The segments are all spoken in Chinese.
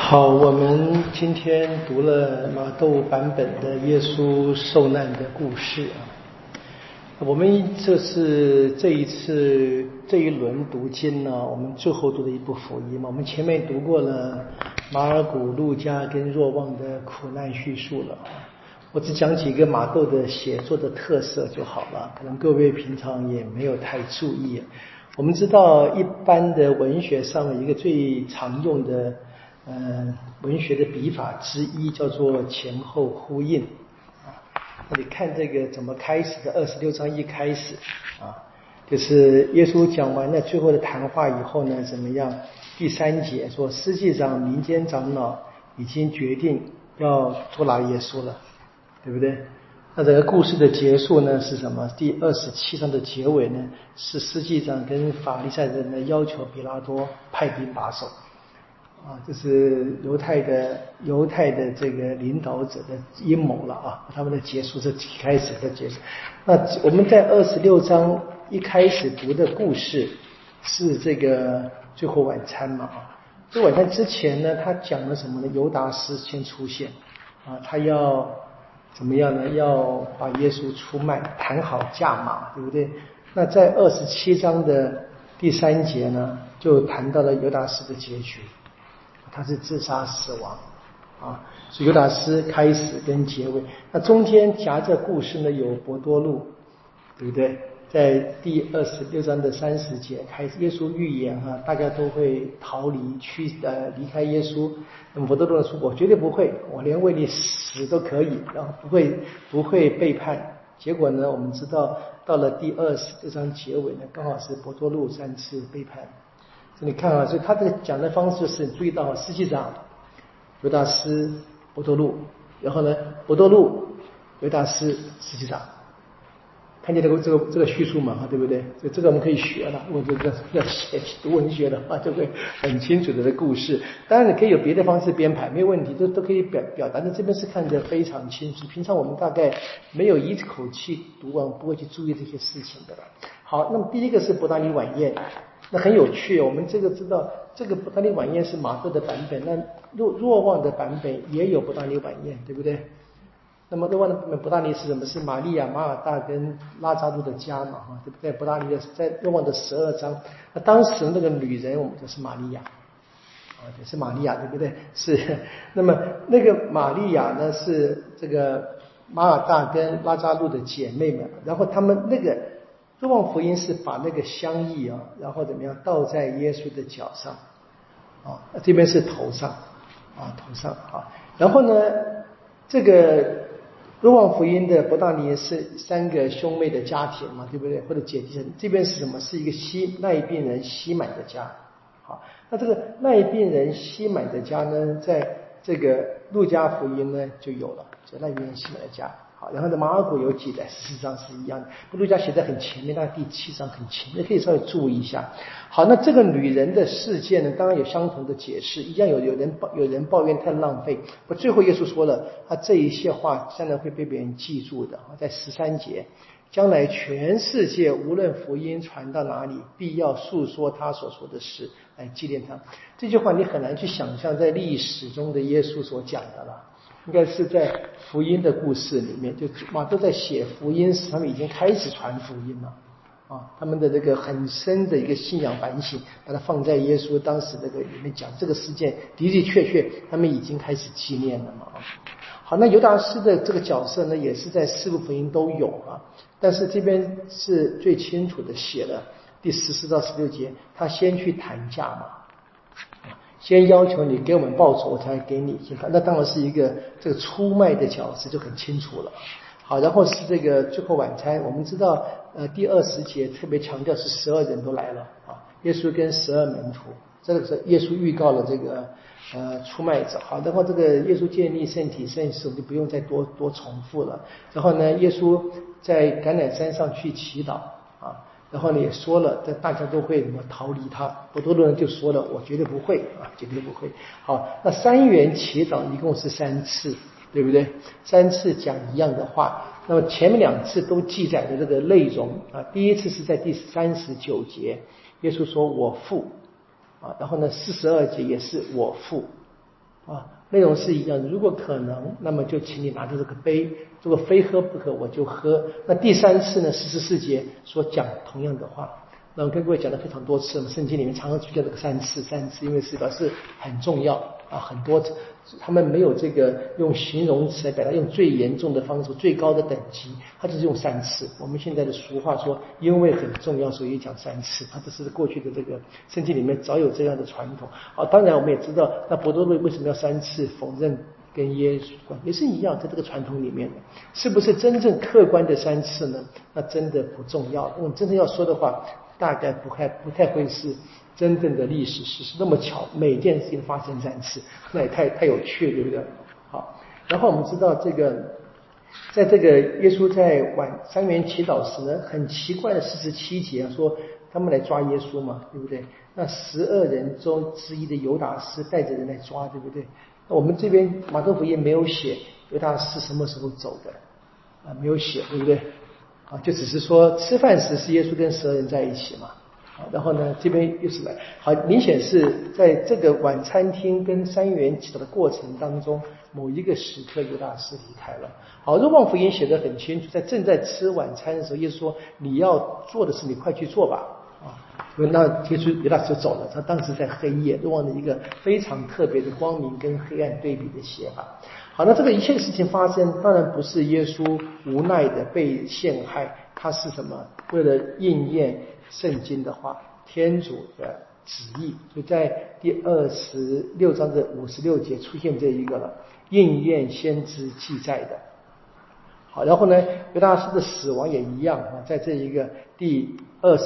好，我们今天读了马窦版本的耶稣受难的故事啊。我们这一次这一轮读经呢，我们最后读的一部福音嘛。我们前面读过了马尔谷、路加跟若望的苦难叙述了。我只讲几个马窦的写作的特色就好了，可能各位平常也没有太注意。我们知道一般的文学上的一个最常用的文学的笔法之一叫做前后呼应啊。那你看这个怎么开始的26章一开始啊，就是耶稣讲完了最后的谈话以后呢，怎么样？第3节说，司祭长、民间长老已经决定要捉拿耶稣了，对不对？那整个故事的结束呢是什么？第27章的结尾呢，是司祭长跟法利赛人呢要求比拉多派兵把守啊，这是犹太的这个领导者的阴谋了啊，他们的结束是开始的结束。那我们在26章一开始读的故事是这个最后晚餐嘛啊，这晚餐之前呢，他讲了什么呢？犹达斯先出现啊，他要怎么样呢？要把耶稣出卖，谈好价码，对不对？那在27章的第3节呢，就谈到了犹达斯的结局。他是自杀死亡啊，所以犹达斯开始跟结尾。那中间夹着故事呢有伯多禄，对不对？在第26章的30节开始，耶稣预言大家都会逃离离开耶稣。那么伯多禄说：“我绝对不会，我连为你死都可以，然后不会背叛。”结果呢，我们知道到了第26章结尾呢，刚好是伯多禄3次背叛。你看啊，所以他这个讲的方式是，注意到司祭长、犹达斯、伯多禄，然后呢，伯多禄、犹达斯、司祭长，看见这个叙述嘛，对不对？所以这个我们可以学了。如果这个要写读文学的话，就会很清楚的这个故事。当然，你可以有别的方式编排，没有问题，都可以表达。但这边是看得非常清楚。平常我们大概没有一口气读完，不会去注意这些事情的了。好，那么第一个是伯大尼晚宴。那很有趣，我们这个知道，这个伯大尼晚宴是马窦的版本，那若望的版本也有伯大尼晚宴，对不对？那么若望的版本伯大尼是什么？是玛利亚、马尔大跟拉扎路的家嘛，对不对？伯大尼的在若望的12章，那当时那个女人我们就是玛利亚，也是玛利亚，对不对？是。那么那个玛利亚呢，是这个马尔大跟拉扎路的姐妹们，然后他们那个。若望福音是把那个香液然后怎么样倒在耶稣的脚上这边是头上头上然后呢，这个若望福音的伯大尼是3个兄妹的家庭嘛，对不对？或者姐弟，这边是什么？是一个纳病人西满的家。好，那这个纳病人西满的家呢，在这个路加福音呢就有了，就纳病人西满的家。好，然后呢，马尔谷有记载，14章是一样的。路加写在很前面，但第7章很前面，可以稍微注意一下。好，那这个女人的事件呢，当然有相同的解释，一样有人抱怨太浪费。最后耶稣说了，他这一些话将来会被别人记住的。在13节，将来全世界无论福音传到哪里，必要述说他所说的事来纪念他。这句话你很难去想象在历史中的耶稣所讲的了。应该是在福音的故事里面，就马窦在写福音时，他们已经开始传福音了他们的这个很深的一个信仰反省，把它放在耶稣当时这个里面讲这个事件，的的确确他们已经开始纪念了嘛好，那犹达斯的这个角色呢，也是在4部福音都有但是这边是最清楚的写了第14到16节，他先去谈价嘛。先要求你给我们报酬，我才给你。那当然是一个这个出卖的角色就很清楚了。好，然后是这个最后晚餐，我们知道第20节特别强调是12人都来了耶稣跟12门徒，这个是耶稣预告了这个出卖者。好，然后这个耶稣建立圣体圣事，我们就不用再多重复了。然后呢，耶稣在橄榄山上去祈祷然后呢也说了，大家都会逃离他。伯多禄人就说了，我绝对不会绝对不会。好，那3元祈祷一共是3次，对不对？3次讲一样的话。那么前面2次都记载的这个内容第一次是在第39节，耶稣说我父然后呢42节也是我父内容是一样的。如果可能，那么就请你拿着这个杯，如果非喝不可，我就喝。那第3次呢，44节说讲同样的话。那我跟各位讲了非常多次，我们圣经里面常常出现这个3次，因为是表示很重要很多次。他们没有这个用形容词来表达，用最严重的方式、最高的等级，他就是用3次。我们现在的俗话说，因为很重要，所以讲3次。这是过去的这个圣经里面早有这样的传统。当然我们也知道，那伯多禄为什么要3次否认跟耶稣也是一样，在这个传统里面的，是不是真正客观的3次呢？那真的不重要。我们真正要说的话，大概不太会是真正的历史事实。那么巧，每件事情发生3次，那也太有趣了，对不对？好，然后我们知道这个，在这个耶稣在3元祈祷时呢，很奇怪的47节说他们来抓耶稣嘛，对不对？那12人中之一的犹达斯带着人来抓，对不对？那我们这边马太福音没有写犹达斯什么时候走的没有写，对不对？就只是说吃饭时是耶稣跟12人在一起嘛。然后呢，这边又是来，好，明显是在这个晚餐厅跟3元祈祷的过程当中，某一个时刻犹达斯离开了。好，若望福音写得很清楚，在正在吃晚餐的时候，耶稣说你要做的事你快去做吧。那耶稣犹达斯就走了，他当时在黑夜，若望的一个非常特别的光明跟黑暗对比的写法。好，那这个一切的事情发生，当然不是耶稣无奈的被陷害，他是什么？为了应验圣经的话，天主的旨意，就在第26章的56节出现这一个了，应验先知记载的。好，然后呢，犹大斯的死亡也一样在这一个第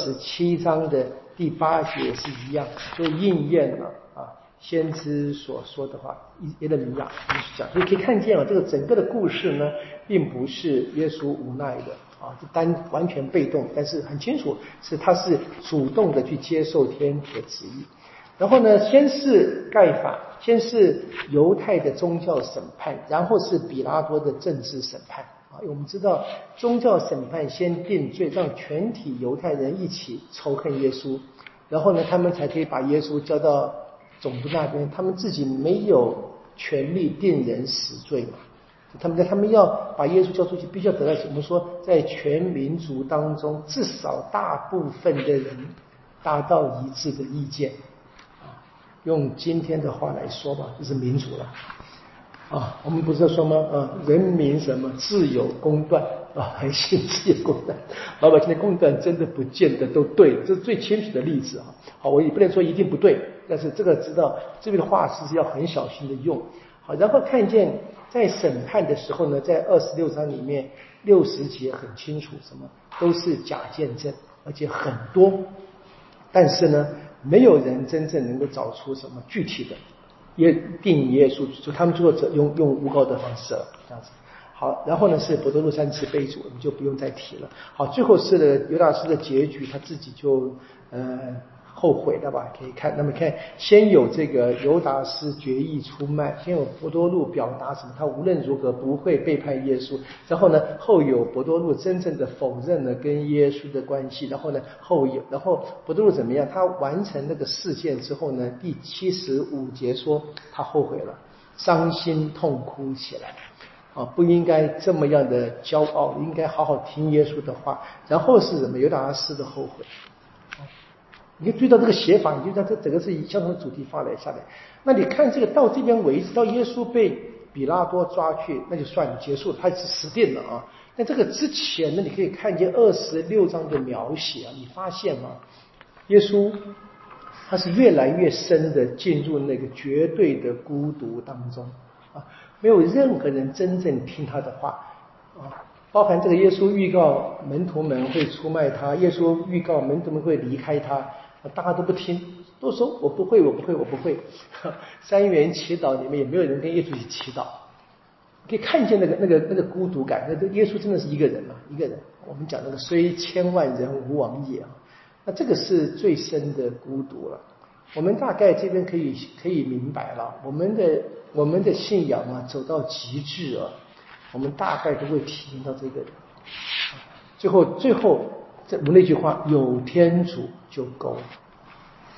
27章的第8节也是一样，就应验了先知所说的话，耶勒米亚讲。所以可以看见这个整个的故事呢，并不是耶稣无奈的完全被动，但是很清楚他是主动的去接受天主的旨意。然后呢，先是盖法，先是犹太的宗教审判，然后是比拉多的政治审判。我们知道宗教审判先定罪，让全体犹太人一起仇恨耶稣，然后呢，他们才可以把耶稣交到总督那边，他们自己没有权利定人死罪嘛。他们要把耶稣交出去，必须要得到我们说，在全民族当中，至少大部分的人达到一致的意见。用今天的话来说吧，就是民主了。我们不是说吗？人民什么自有公断百姓自有公断，老百姓的公断真的不见得都对，这是最清楚的例子好，我也不能说一定不对，但是这个知道这边的话是要很小心的用。好，然后看见在审判的时候呢，在26章里面60节很清楚，什么都是假见证，而且很多，但是呢，没有人真正能够找出什么具体的定耶稣，就他们最后用诬告的方式了，这样子。好，然后呢是伯多禄3次被主，我们就不用再提了。好，最后是犹大斯的结局，他自己就后悔了吧？可以看，那么看先有这个犹达斯决意出卖，先有伯多禄表达什么，他无论如何不会背叛耶稣。然后呢，后有伯多禄真正的否认了跟耶稣的关系。然后呢，然后伯多禄怎么样？他完成那个事件之后呢，第75节说他后悔了，伤心痛哭起来。不应该这么样的骄傲，应该好好听耶稣的话。然后是什么？犹达斯的后悔。你就注意到这个写法，你就知道这整个是以相同的主题发来下来。那你看这个到这边为止，到耶稣被比拉多抓去，那就算结束了，他是死定了啊。但这个之前呢，你可以看见26章的描写你发现吗？耶稣他是越来越深的进入那个绝对的孤独当中没有任何人真正听他的话包含这个耶稣预告门徒们会出卖他，耶稣预告门徒们会离开他，大家都不听，都说我不会。3元祈祷里面也没有人跟耶稣一起祈祷，可以看见那个孤独感。那耶稣真的是一个人一个人。我们讲那个虽千万人吾往也那这个是最深的孤独了。我们大概这边可以明白了，我们的信仰走到极致我们大概都会体验到这个。最后我们那句话，有天主就够了。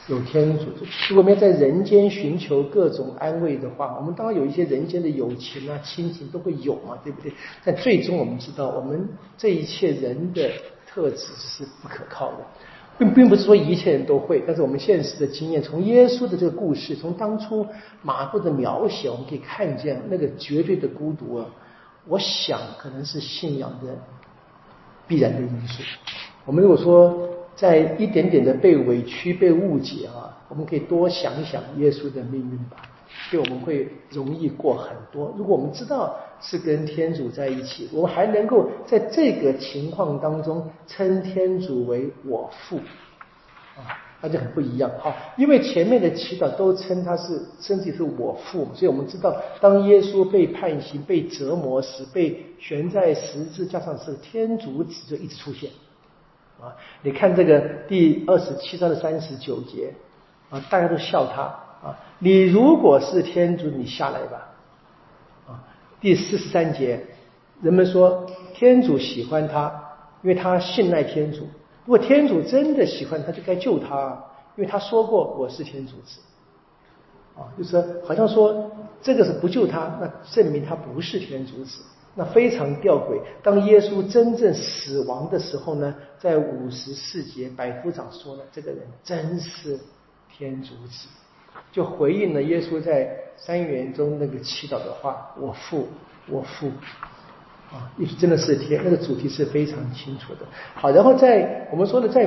有天主。如果我们要在人间寻求各种安慰的话，我们当然有一些人间的友情啊、亲情都会有嘛，对不对？但最终我们知道，我们这一切人的特质是不可靠的。并不是说一切人都会，但是我们现实的经验，从耶稣的这个故事，从当初马可的描写，我们可以看见那个绝对的孤独啊。我想可能是信仰的必然的因素。我们如果说在一点点的被委屈、被误解啊，我们可以多想一想耶稣的命运吧，对我们会容易过很多。如果我们知道是跟天主在一起，我们还能够在这个情况当中称天主为我父啊，那就很不一样。好，因为前面的祈祷都称自己是我父，所以我们知道当耶稣被判刑、被折磨时，被悬在十字架上时，天主子就一直出现啊。你看这个第27章的39节啊，大家都笑他啊，你如果是天主，你下来吧。第43节，人们说天主喜欢他，因为他信赖天主。如果天主真的喜欢他，就该救他，因为他说过我是天主子。就是说好像说这个是不救他，那证明他不是天主子，那非常吊诡。当耶稣真正死亡的时候呢，在54节，百夫长说了，这个人真是天主子，就回应了耶稣在三元中那个祈祷的话：我父，我父。意思真的是天，那个主题是非常清楚的。好，然后在我们说的在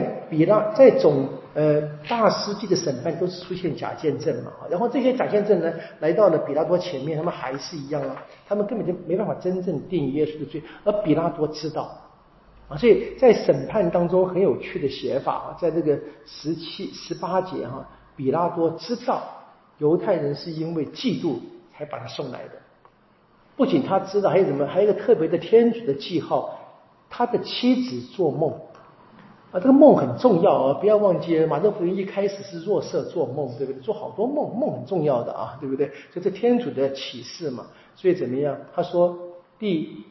大司祭的审判都是出现假见证嘛，然后这些假见证呢来到了比拉多前面，他们还是一样啊，他们根本就没办法真正定耶稣的罪，而比拉多知道啊，所以在审判当中很有趣的写法啊，在这个18节哈，比拉多知道犹太人是因为嫉妒才把他送来的。不仅他知道，还有什么？还有一个特别的天主的记号，他的妻子做梦啊，这个梦很重要啊，不要忘记马太福音一开始是若瑟做梦，对不对？做好多梦，梦很重要的啊，对不对？就这天主的启示嘛。所以怎么样？他说第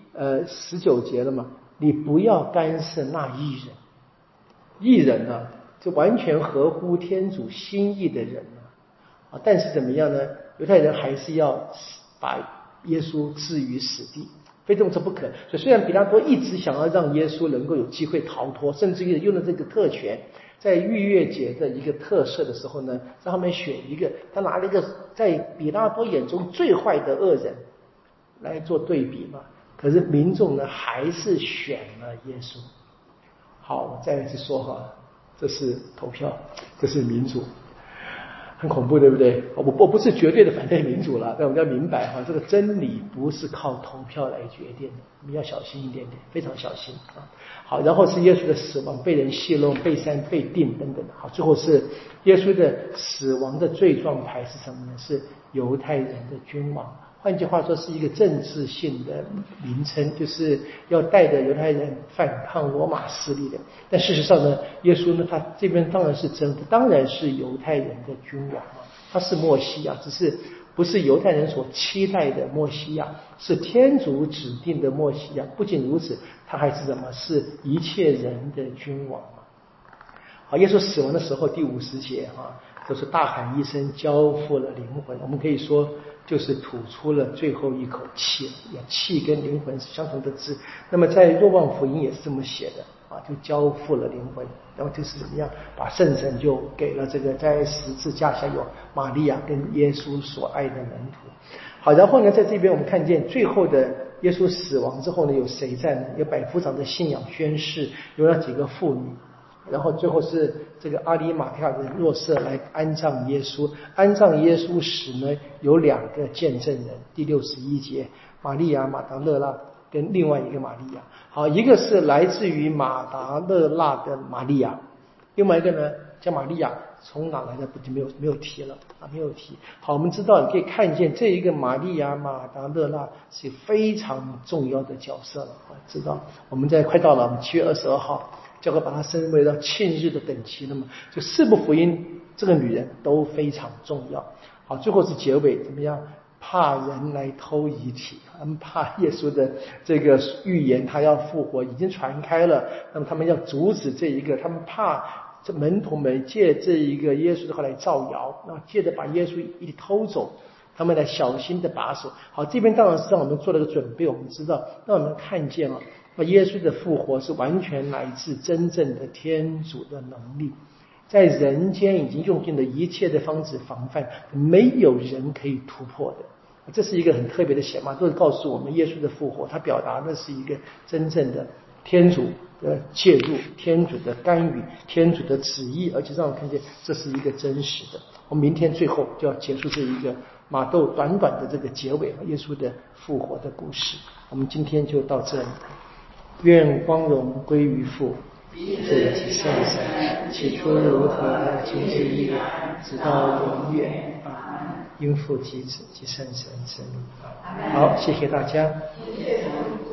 19节了嘛，你不要干涉那义人，义人呢，就完全合乎天主心意的人啊，但是怎么样呢？犹太人还是要把耶稣置于死地，非动之不可。所以虽然比拉多一直想要让耶稣能够有机会逃脱，甚至于用了这个特权，在逾越节的一个特赦的时候呢，让他们选一个，他拿了一个在比拉多眼中最坏的恶人来做对比嘛。可是民众呢，还是选了耶稣。好，我再一次说哈，这是投票，这是民主。很恐怖，对不对？我不是绝对的反对民主了，但我们要明白哈，这个真理不是靠投票来决定的，我们要小心一点点，非常小心啊。好，然后是耶稣的死亡，被人戏弄、被删、被定等等。好，最后是耶稣的死亡的罪状牌是什么呢？是犹太人的君王。换句话说，是一个政治性的名称，就是要带着犹太人反抗罗马势力的。但事实上呢，耶稣呢，他这边当然是真的，当然是犹太人的君王啊，他是默西亚，只是不是犹太人所期待的默西亚，是天主指定的默西亚。不仅如此，他还是什么？是一切人的君王啊。好，耶稣死亡的时候，第50节啊，就是大喊一声，交付了灵魂。我们可以说，就是吐出了最后一口气，气跟灵魂是相同的字。那么在若望福音也是这么写的啊，就交付了灵魂。然后就是怎么样，把圣神就给了这个在十字架下有玛利亚跟耶稣所爱的门徒。好，然后呢，在这边我们看见最后的耶稣死亡之后呢，有谁在呢？有百夫长的信仰宣誓，有那几个妇女。然后最后是这个阿里马太的若瑟来安葬耶稣。安葬耶稣时呢，有2个见证人，第61节，玛利亚马达勒拉跟另外一个玛利亚。好，一个是来自于马达勒拉的玛利亚，另外一个呢叫玛利亚，从哪来的就没有提了啊，没有提。好，我们知道你可以看见这一个玛利亚马达勒拉是非常重要的角色了啊，知道我们快到了我们7月22号。教会把它升为了庆日的等级了嘛？就4部福音这个女人都非常重要。好，最后是结尾怎么样？怕人来偷遗体，他们怕耶稣的这个预言他要复活已经传开了，那么他们要阻止这一个，他们怕这门徒们借这一个耶稣的话来造谣，然后借着把耶稣一起偷走，他们来小心的把守。好，这边当然是让我们做了个准备，我们知道，让我们看见了，耶稣的复活是完全来自真正的天主的能力，在人间已经用尽了一切的方式防范，没有人可以突破的。这是一个很特别的显码，都是告诉我们耶稣的复活，它表达的是一个真正的天主的介入，天主的干预，天主的旨意，而且让我们看见这是一个真实的。我们明天最后就要结束这一个马窦短短的这个结尾，耶稣的复活的故事。我们今天就到这里，愿光荣归于父，子及圣神，起初如何，今日亦然，直到永远。因父及子及圣神之名。好，谢谢大家。